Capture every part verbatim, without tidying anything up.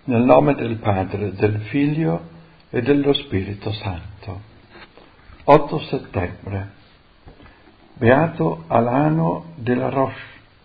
Nel nome del Padre, del Figlio e dello Spirito Santo. otto settembre. Beato Alano de la Roche,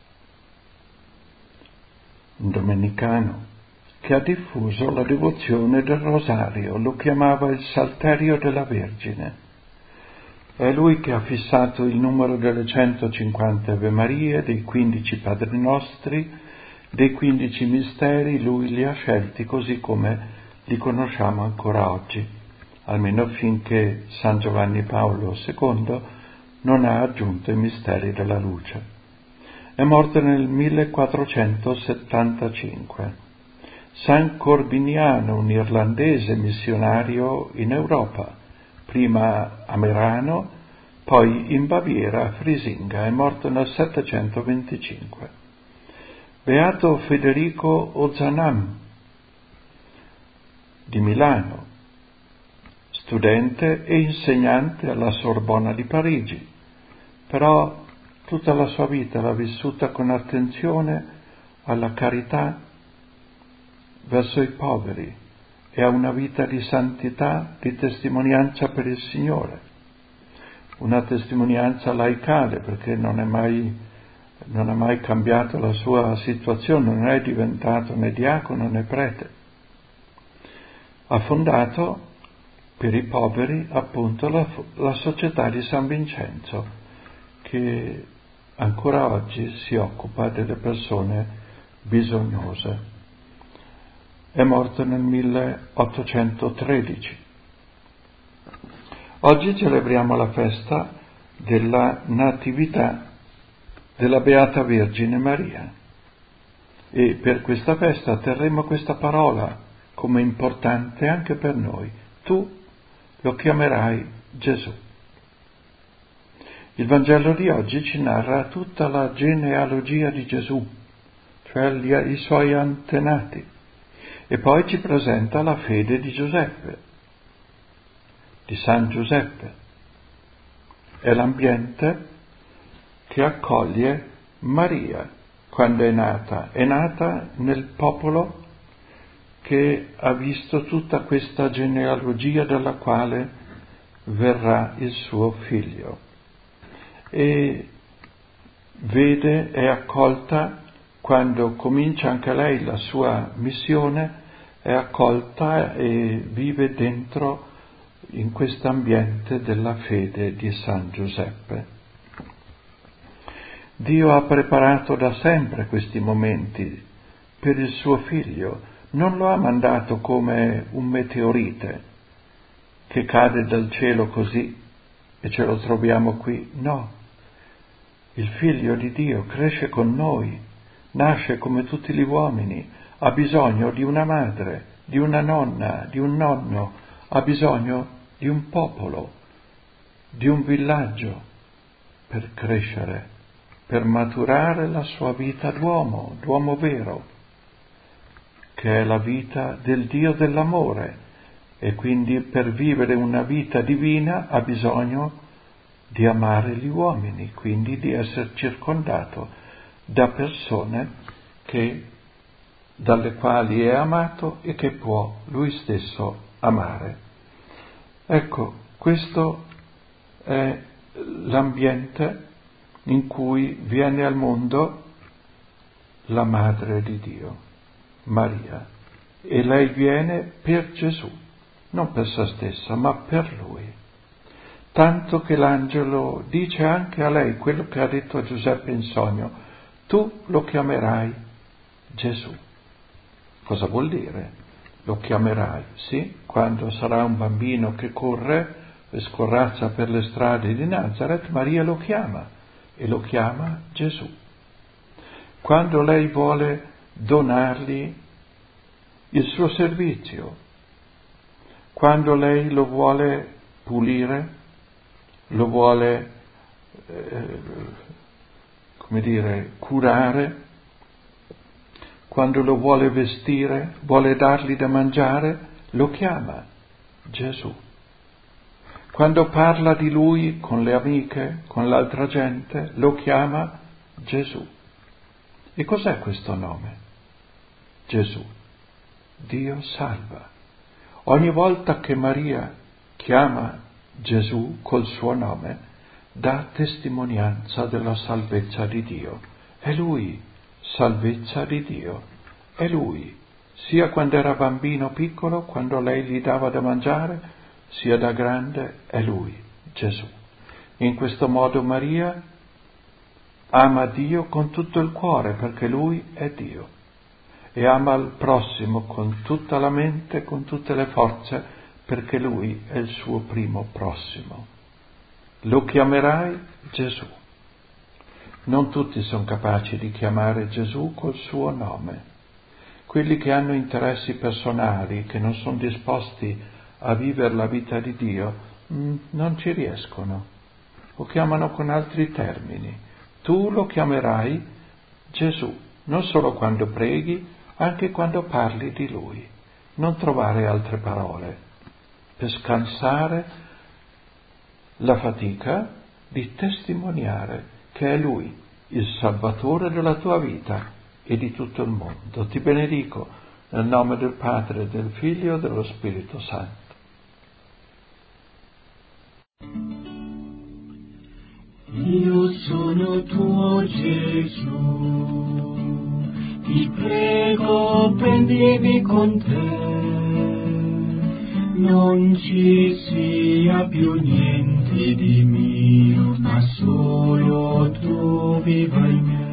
un domenicano che ha diffuso la devozione del Rosario, lo chiamava il Salterio della Vergine. È lui che ha fissato il numero delle centocinquanta Ave Marie, dei quindici Padri Nostri, dei quindici misteri. Lui li ha scelti così come li conosciamo ancora oggi, almeno finché San Giovanni Paolo secondo non ha aggiunto i misteri della luce. È morto nel millequattrocentosettantacinque. San Corbiniano, un irlandese missionario in Europa, prima a Merano, poi in Baviera, a Frisinga, è morto nel settecentoventicinque. Beato Federico Ozanam di Milano, studente e insegnante alla Sorbona di Parigi, però tutta la sua vita l'ha vissuta con attenzione alla carità verso i poveri e a una vita di santità, di testimonianza per il Signore, una testimonianza laicale, perché non è mai non ha mai cambiato la sua situazione, non è diventato né diacono né prete. Ha fondato per i poveri appunto la, la Società di San Vincenzo, che ancora oggi si occupa delle persone bisognose. È morto nel milleottocentotredici. Oggi celebriamo la festa della Natività della Beata Vergine Maria, e per questa festa terremo questa parola come importante anche per noi: tu lo chiamerai Gesù. Il Vangelo di oggi ci narra tutta la genealogia di Gesù, cioè gli, i suoi antenati, e poi ci presenta la fede di Giuseppe, di San Giuseppe. È l'ambiente che accoglie Maria quando è nata. È nata nel popolo che ha visto tutta questa genealogia dalla quale verrà il suo figlio, e vede, è accolta quando comincia anche lei la sua missione, è accolta e vive dentro in quest'ambiente della fede di San Giuseppe. Dio ha preparato da sempre questi momenti per il suo figlio, non lo ha mandato come un meteorite che cade dal cielo così e ce lo troviamo qui, no. Il figlio di Dio cresce con noi, nasce come tutti gli uomini, ha bisogno di una madre, di una nonna, di un nonno, ha bisogno di un popolo, di un villaggio per crescere, per maturare la sua vita d'uomo, d'uomo vero, che è la vita del Dio dell'amore, e quindi per vivere una vita divina ha bisogno di amare gli uomini, quindi di essere circondato da persone che, dalle quali è amato e che può lui stesso amare. Ecco, questo è l'ambiente in cui viene al mondo la Madre di Dio, Maria, e lei viene per Gesù, non per se stessa, ma per Lui. Tanto che l'angelo dice anche a lei quello che ha detto a Giuseppe in sogno: tu lo chiamerai Gesù. Cosa vuol dire? Lo chiamerai, sì, quando sarà un bambino che corre e scorrazza per le strade di Nazareth, Maria lo chiama. E lo chiama Gesù. Quando lei vuole donargli il suo servizio, quando lei lo vuole pulire, lo vuole, eh, come dire, curare, quando lo vuole vestire, vuole dargli da mangiare, lo chiama Gesù. Quando parla di lui con le amiche, con l'altra gente, lo chiama Gesù. E cos'è questo nome? Gesù. Dio salva. Ogni volta che Maria chiama Gesù col suo nome, dà testimonianza della salvezza di Dio. È Lui, salvezza di Dio. È Lui, sia quando era bambino piccolo, quando lei gli dava da mangiare, sia da grande, è Lui, Gesù. In questo modo Maria ama Dio con tutto il cuore, perché Lui è Dio, e ama il prossimo con tutta la mente, con tutte le forze, perché Lui è il suo primo prossimo. Lo chiamerai Gesù. Non tutti sono capaci di chiamare Gesù col suo nome. Quelli che hanno interessi personali, che non sono disposti a vivere la vita di Dio, mh, non ci riescono. Lo chiamano con altri termini. Tu lo chiamerai Gesù, non solo quando preghi, anche quando parli di Lui. Non trovare altre parole per scansare la fatica di testimoniare che è Lui, il Salvatore della tua vita e di tutto il mondo. Ti benedico nel nome del Padre, del Figlio e dello Spirito Santo. Io sono tuo Gesù, ti prego prendimi con te, non ci sia più niente di mio, ma solo tu viva in me.